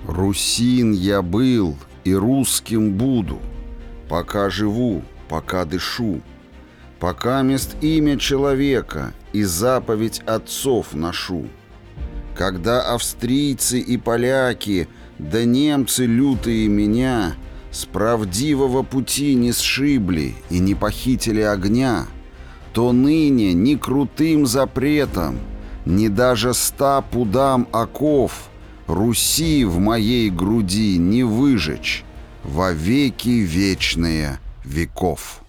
Русин я был и русским буду, пока живу, пока дышу, пока мест имя человека и заповедь отцов ношу. Когда австрийцы и поляки, да немцы лютые меня с правдивого пути не сшибли и не похитили огня, то ныне ни крутым запретом, ни даже 100 пудам оков Руси в моей груди не выжечь во веки вечные веков.